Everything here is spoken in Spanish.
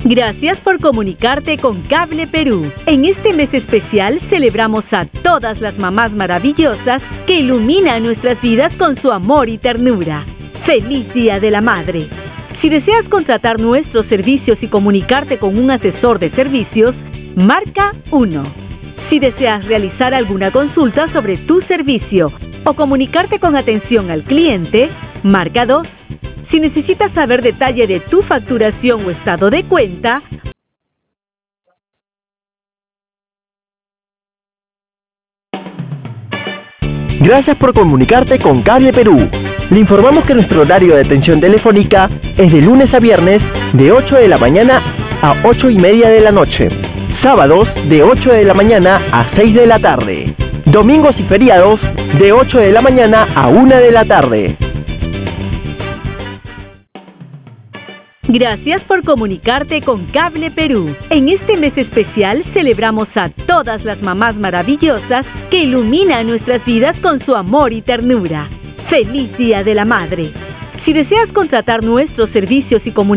Gracias por comunicarte con Cable Perú. En este mes especial celebramos a todas las mamás maravillosas que iluminan nuestras vidas con su amor y ternura. ¡Feliz Día de la Madre! Si deseas contratar nuestros servicios y comunicarte con un asesor de servicios, marca 1. Si deseas realizar alguna consulta sobre tu servicio o comunicarte con atención al cliente, marca 2. Si necesitas saber detalle de tu facturación o estado de cuenta, Gracias por comunicarte con Cable Perú. Le informamos que nuestro horario de atención telefónica es de lunes a viernes de 8 de la mañana a 8:30 de la noche. Sábados de 8 de la mañana a 6 de la tarde. Domingos y feriados de 8 de la mañana a 1 de la tarde. gracias por comunicarte con Cable Perú. En este mes especial celebramos a todas las mamás maravillosas que iluminan nuestras vidas con su amor y ternura. ¡Feliz Día de la Madre! Si deseas contratar nuestros servicios y comunicación